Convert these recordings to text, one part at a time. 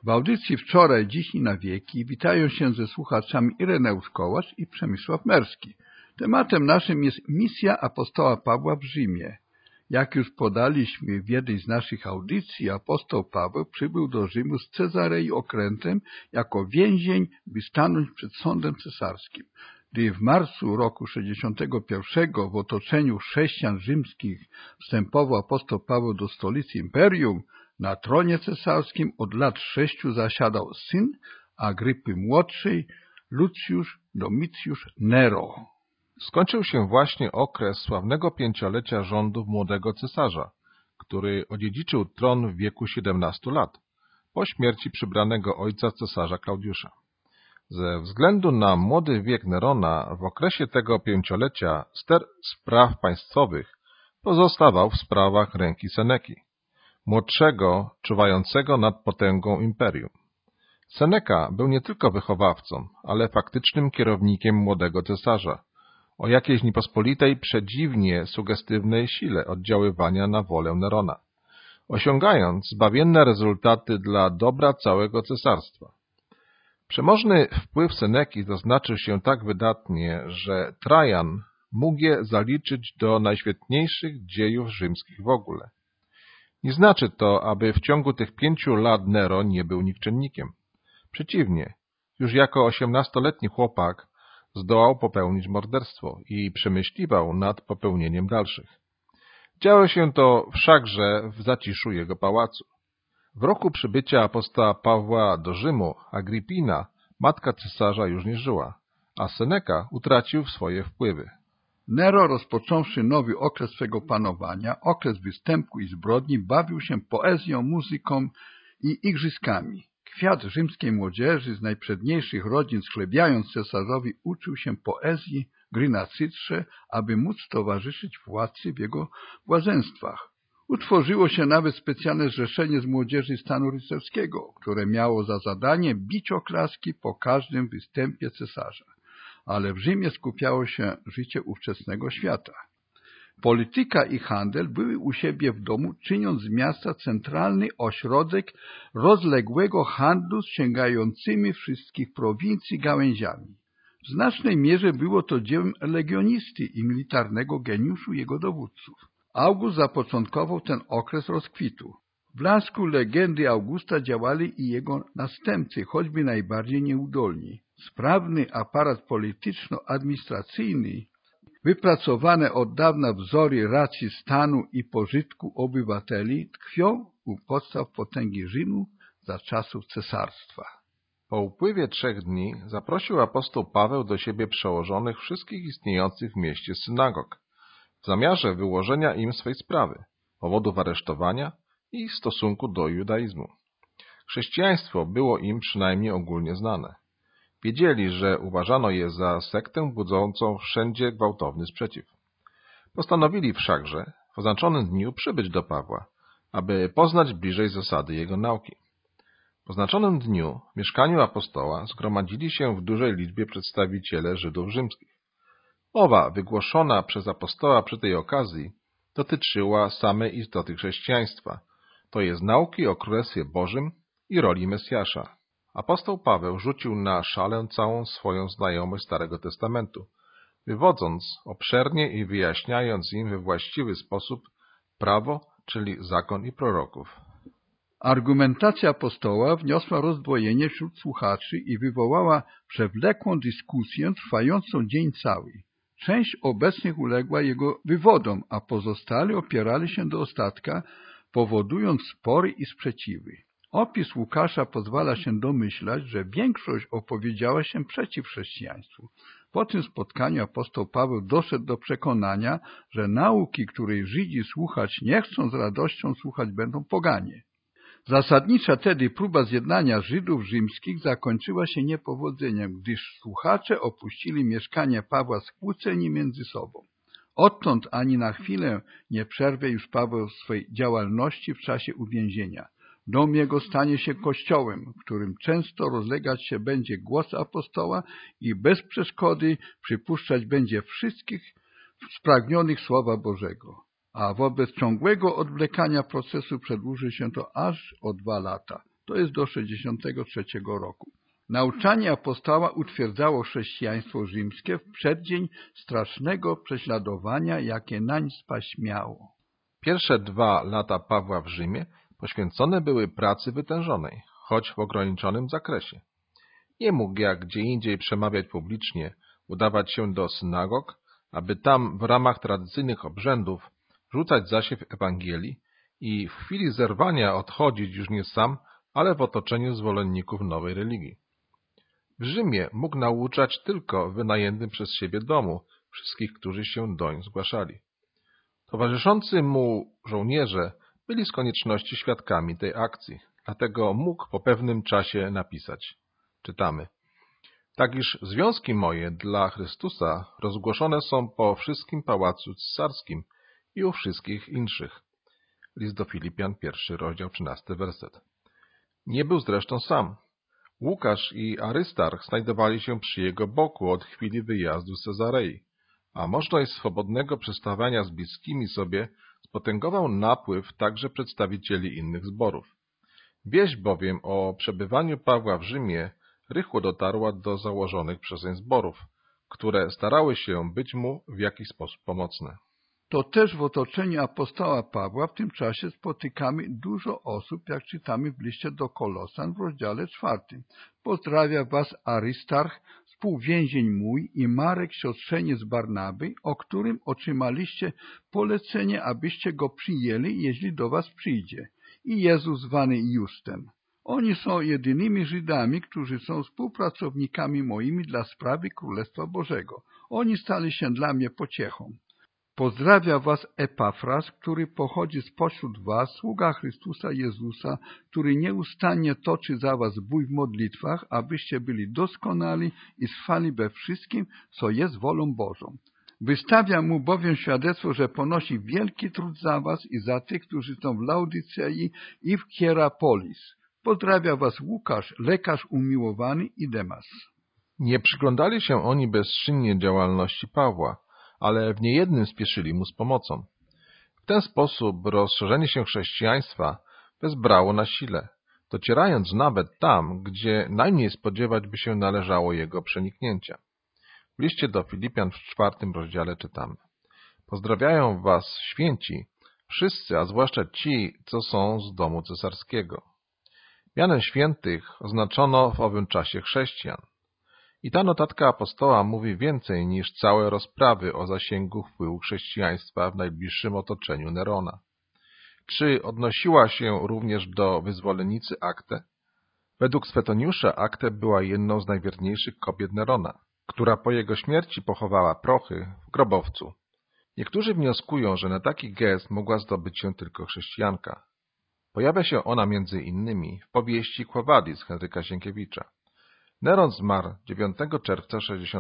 W audycji Wczoraj, Dziś i na wieki witają się ze słuchaczami Ireneusz Kołacz i Przemysław Merski. Tematem naszym jest misja apostoła Pawła w Rzymie. Jak już podaliśmy w jednej z naszych audycji, apostoł Paweł przybył do Rzymu z Cezarei okrętem jako więzień, by stanąć przed sądem cesarskim. Gdy w marcu roku 61 w otoczeniu chrześcijan rzymskich wstępował apostoł Paweł do stolicy imperium, na tronie cesarskim od lat 6 zasiadał syn Agrypy młodszej, Lucjusz Domicjusz Nero. Skończył się właśnie okres sławnego 5-lecia rządów młodego cesarza, który odziedziczył tron w wieku 17 lat, po śmierci przybranego ojca cesarza Klaudiusza. Ze względu na młody wiek Nerona w okresie tego 5-lecia ster spraw państwowych pozostawał w sprawach ręki Seneki, młodszego, czuwającego nad potęgą imperium. Seneka był nie tylko wychowawcą, ale faktycznym kierownikiem młodego cesarza, o jakiejś niepospolitej, przedziwnie sugestywnej sile oddziaływania na wolę Nerona, osiągając zbawienne rezultaty dla dobra całego cesarstwa. Przemożny wpływ Seneki zaznaczył się tak wydatnie, że Trajan mógł je zaliczyć do najświetniejszych dziejów rzymskich w ogóle. Nie znaczy to, aby w ciągu tych 5 lat Nero nie był nikczemnikiem. Przeciwnie, już jako 18-letni chłopak zdołał popełnić morderstwo i przemyśliwał nad popełnieniem dalszych. Działo się to wszakże w zaciszu jego pałacu. W roku przybycia apostoła Pawła do Rzymu Agrypina, matka cesarza, już nie żyła, a Seneka utracił swoje wpływy. Nero, rozpocząwszy nowy okres swego panowania, okres występku i zbrodni, bawił się poezją, muzyką i igrzyskami. Kwiat rzymskiej młodzieży z najprzedniejszych rodzin, schlebiając cesarzowi, uczył się poezji, gry na cytrze, aby móc towarzyszyć władcy w jego błazenstwach. Utworzyło się nawet specjalne zrzeszenie z młodzieży stanu rycerskiego, które miało za zadanie bić oklaski po każdym występie cesarza. Ale w Rzymie skupiało się życie ówczesnego świata. Polityka i handel były u siebie w domu, czyniąc z miasta centralny ośrodek rozległego handlu z sięgającymi wszystkich prowincji gałęziami. W znacznej mierze było to dziełem legionisty i militarnego geniuszu jego dowódców. August zapoczątkował ten okres rozkwitu. W blasku legendy Augusta działali i jego następcy, choćby najbardziej nieudolni. Sprawny aparat polityczno-administracyjny, wypracowane od dawna wzory racji stanu i pożytku obywateli tkwią u podstaw potęgi Rzymu za czasów cesarstwa. Po upływie 3 dni zaprosił apostoł Paweł do siebie przełożonych wszystkich istniejących w mieście synagog, w zamiarze wyłożenia im swej sprawy, powodów aresztowania i stosunku do judaizmu. Chrześcijaństwo było im przynajmniej ogólnie znane. Wiedzieli, że uważano je za sektę budzącą wszędzie gwałtowny sprzeciw. Postanowili wszakże w oznaczonym dniu przybyć do Pawła, aby poznać bliżej zasady jego nauki. W oznaczonym dniu w mieszkaniu apostoła zgromadzili się w dużej liczbie przedstawiciele Żydów rzymskich. Mowa wygłoszona przez apostoła przy tej okazji dotyczyła samej istoty chrześcijaństwa, to jest nauki o Królestwie Bożym i roli Mesjasza. Apostoł Paweł rzucił na szalę całą swoją znajomość Starego Testamentu, wywodząc obszernie i wyjaśniając im we właściwy sposób prawo, czyli zakon i proroków. Argumentacja apostoła wniosła rozdwojenie wśród słuchaczy i wywołała przewlekłą dyskusję trwającą dzień cały. Część obecnych uległa jego wywodom, a pozostali opierali się do ostatka, powodując spory i sprzeciwy. Opis Łukasza pozwala się domyślać, że większość opowiedziała się przeciw chrześcijaństwu. Po tym spotkaniu apostoł Paweł doszedł do przekonania, że nauki, której Żydzi słuchać nie chcą, z radością słuchać będą poganie. Zasadnicza tedy próba zjednania Żydów rzymskich zakończyła się niepowodzeniem, gdyż słuchacze opuścili mieszkanie Pawła skłóceni między sobą. Odtąd ani na chwilę nie przerwie już Paweł swej działalności w czasie uwięzienia. Dom jego stanie się kościołem, w którym często rozlegać się będzie głos apostoła i bez przeszkody przypuszczać będzie wszystkich spragnionych Słowa Bożego. A wobec ciągłego odwlekania procesu przedłuży się to aż o 2 lata. to jest do 63 roku. Nauczanie apostoła utwierdzało chrześcijaństwo rzymskie w przeddzień strasznego prześladowania, jakie nań spaść miało. Pierwsze 2 lata Pawła w Rzymie poświęcone były pracy wytężonej, choć w ograniczonym zakresie. Nie mógł jak gdzie indziej przemawiać publicznie, udawać się do synagog, aby tam w ramach tradycyjnych obrzędów rzucać zasiew Ewangelii i w chwili zerwania odchodzić już nie sam, ale w otoczeniu zwolenników nowej religii. W Rzymie mógł nauczać tylko w wynajętym przez siebie domu wszystkich, którzy się doń zgłaszali. Towarzyszący mu żołnierze byli z konieczności świadkami tej akcji, dlatego mógł po pewnym czasie napisać. Czytamy. Tak iż związki moje dla Chrystusa rozgłoszone są po wszystkim pałacu cesarskim i u wszystkich inszych. List do Filipian, 1 rozdział, 13 werset. Nie był zresztą sam. Łukasz i Arystarch znajdowali się przy jego boku od chwili wyjazdu z Cezarei, a możliwość swobodnego przestawania z bliskimi sobie spotęgował napływ także przedstawicieli innych zborów. Wieść bowiem o przebywaniu Pawła w Rzymie rychło dotarła do założonych przezeń zborów, które starały się być mu w jakiś sposób pomocne. To też w otoczeniu apostoła Pawła w tym czasie spotykamy dużo osób, jak czytamy w liście do Kolosan w rozdziale 4. Pozdrawia was Arystarch, współwięzień mój, i Marek, siostrzeniec Barnaby, o którym otrzymaliście polecenie, abyście go przyjęli, jeśli do was przyjdzie, i Jezus zwany Justem. Oni są jedynymi Żydami, którzy są współpracownikami moimi dla sprawy Królestwa Bożego. Oni stali się dla mnie pociechą. Pozdrawia was Epafras, który pochodzi spośród was, sługa Chrystusa Jezusa, który nieustannie toczy za was bój w modlitwach, abyście byli doskonali i trwali we wszystkim, co jest wolą Bożą. Wystawia mu bowiem świadectwo, że ponosi wielki trud za was i za tych, którzy są w Laodycei i w Hierapolis. Pozdrawia was Łukasz, lekarz umiłowany, i Demas. Nie przyglądali się oni bezczynnie działalności Pawła, ale w niejednym spieszyli mu z pomocą. W ten sposób rozszerzenie się chrześcijaństwa wezbrało na sile, docierając nawet tam, gdzie najmniej spodziewać by się należało jego przeniknięcia. W liście do Filipian w 4 rozdziale czytamy. Pozdrawiają was święci, wszyscy, a zwłaszcza ci, co są z domu cesarskiego. Mianem świętych oznaczono w owym czasie chrześcijan. I ta notatka apostoła mówi więcej niż całe rozprawy o zasięgu wpływu chrześcijaństwa w najbliższym otoczeniu Nerona. Czy odnosiła się również do wyzwolenicy Aktę? Według Swetoniusza Aktę była jedną z najwierniejszych kobiet Nerona, która po jego śmierci pochowała prochy w grobowcu. Niektórzy wnioskują, że na taki gest mogła zdobyć się tylko chrześcijanka. Pojawia się ona między innymi w powieści Quo Vadis Henryka Sienkiewicza. Neron zmarł 9 czerwca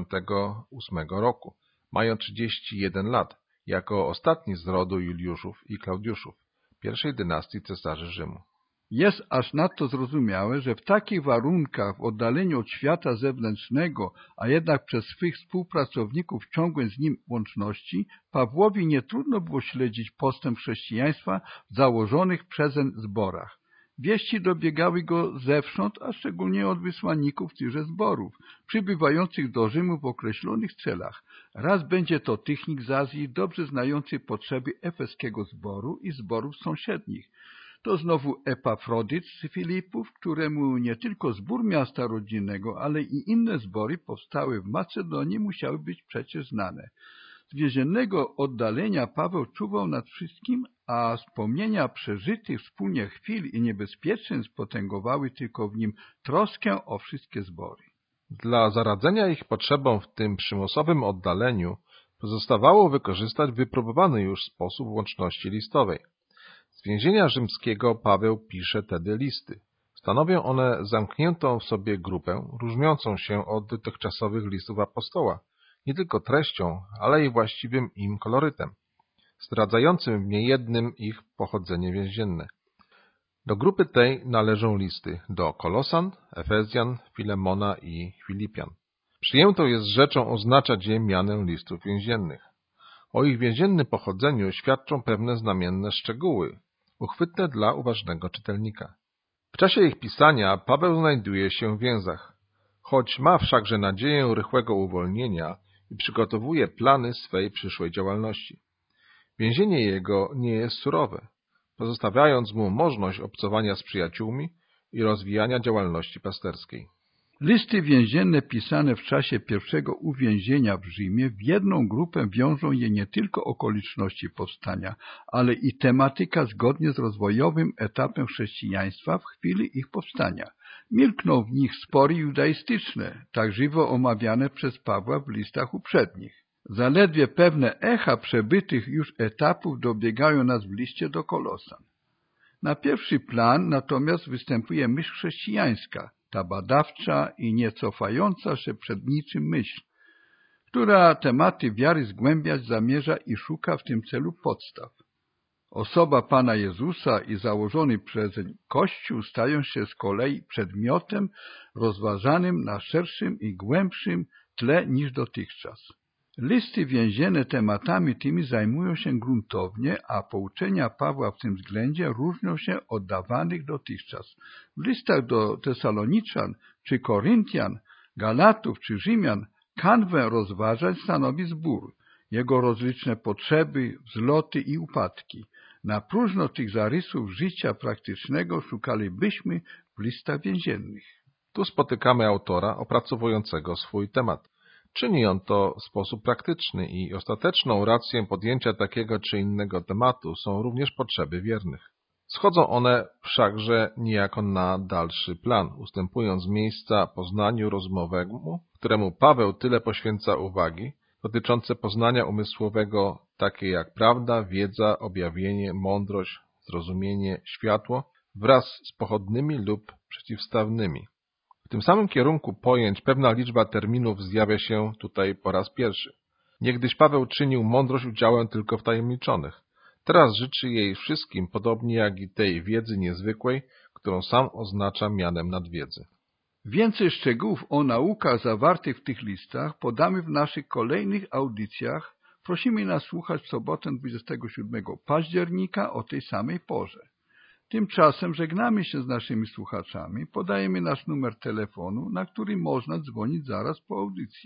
68 roku, mając 31 lat, jako ostatni z rodu Juliuszów i Klaudiuszów, pierwszej dynastii cesarzy Rzymu. Jest aż nadto zrozumiałe, że w takich warunkach, w oddaleniu od świata zewnętrznego, a jednak przez swych współpracowników ciągłej z nim łączności, Pawłowi nie trudno było śledzić postęp chrześcijaństwa w założonych przezeń zborach. Wieści dobiegały go zewsząd, a szczególnie od wysłanników tychże zborów, przybywających do Rzymu w określonych celach. Raz będzie to technik z Azji, dobrze znający potrzeby efeskiego zboru i zborów sąsiednich. To znowu Epafrodyt z Filipów, któremu nie tylko zbór miasta rodzinnego, ale i inne zbory powstałe w Macedonii musiały być przecież znane. Z więziennego oddalenia Paweł czuwał nad wszystkim, a wspomnienia przeżytych wspólnie chwil i niebezpieczeństw potęgowały tylko w nim troskę o wszystkie zbory. Dla zaradzenia ich potrzebom w tym przymusowym oddaleniu pozostawało wykorzystać wypróbowany już sposób łączności listowej. Z więzienia rzymskiego Paweł pisze tedy listy. Stanowią one zamkniętą w sobie grupę, różniącą się od dotychczasowych listów apostoła, nie tylko treścią, ale i właściwym im kolorytem, zdradzającym w niejednym ich pochodzenie więzienne. Do grupy tej należą listy do Kolosan, Efezjan, Filemona i Filipian. Przyjęto jest rzeczą oznaczać je mianem listów więziennych. O ich więziennym pochodzeniu świadczą pewne znamienne szczegóły, uchwytne dla uważnego czytelnika. W czasie ich pisania Paweł znajduje się w więzach. Choć ma wszakże nadzieję rychłego uwolnienia i przygotowuje plany swej przyszłej działalności. Więzienie jego nie jest surowe, pozostawiając mu możliwość obcowania z przyjaciółmi i rozwijania działalności pasterskiej. Listy więzienne pisane w czasie pierwszego uwięzienia w Rzymie w jedną grupę wiążą je nie tylko okoliczności powstania, ale i tematyka zgodnie z rozwojowym etapem chrześcijaństwa w chwili ich powstania. Milkną w nich spory judaistyczne, tak żywo omawiane przez Pawła w listach uprzednich. Zaledwie pewne echa przebytych już etapów dobiegają nas w liście do Kolosan. Na pierwszy plan natomiast występuje myśl chrześcijańska, ta badawcza i nie cofająca się przed niczym myśl, która tematy wiary zgłębiać zamierza i szuka w tym celu podstaw. Osoba Pana Jezusa i założony przezeń Kościół stają się z kolei przedmiotem rozważanym na szerszym i głębszym tle niż dotychczas. Listy więzienne tematami tymi zajmują się gruntownie, a pouczenia Pawła w tym względzie różnią się od dawanych dotychczas. W listach do Tesaloniczan czy Koryntian, Galatów czy Rzymian kanwę rozważań stanowi zbór, jego rozliczne potrzeby, wzloty i upadki. Na próżno tych zarysów życia praktycznego szukalibyśmy w listach więziennych. Tu spotykamy autora opracowującego swój temat. Czyni on to w sposób praktyczny i ostateczną racją podjęcia takiego czy innego tematu są również potrzeby wiernych. Schodzą one wszakże niejako na dalszy plan, ustępując miejsca poznaniu rozumowemu, któremu Paweł tyle poświęca uwagi, dotyczące poznania umysłowego, takie jak prawda, wiedza, objawienie, mądrość, zrozumienie, światło, wraz z pochodnymi lub przeciwstawnymi. W tym samym kierunku pojęć pewna liczba terminów zjawia się tutaj po raz pierwszy. Niegdyś Paweł czynił mądrość udziałem tylko wtajemniczonych. Teraz życzy jej wszystkim, podobnie jak i tej wiedzy niezwykłej, którą sam oznacza mianem nadwiedzy. Więcej szczegółów o naukach zawartych w tych listach podamy w naszych kolejnych audycjach. Prosimy nas słuchać w sobotę 27 października o tej samej porze. Tymczasem żegnamy się z naszymi słuchaczami. Podajemy nasz numer telefonu, na który można dzwonić zaraz po audycji.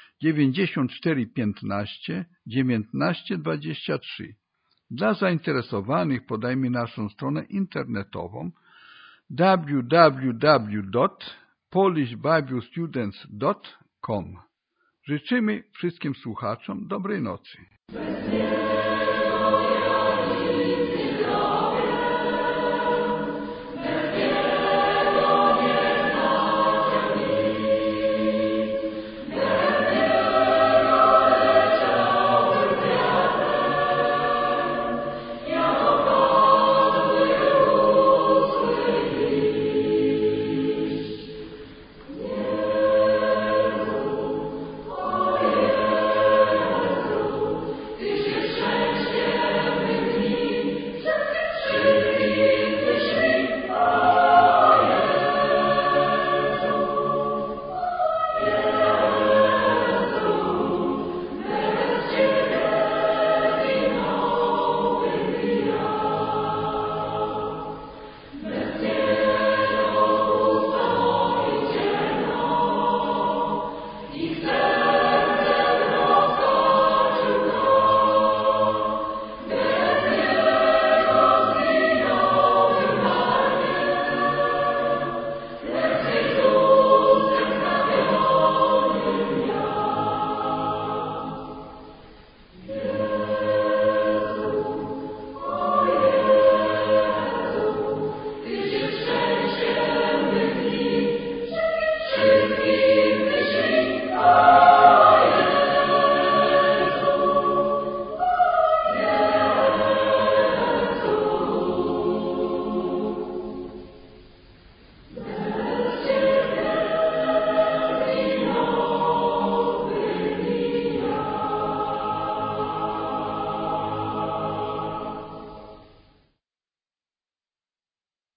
94 15 19 23. Dla zainteresowanych podajmy naszą stronę internetową www.polishbiblestudents.com. Życzymy wszystkim słuchaczom dobrej nocy.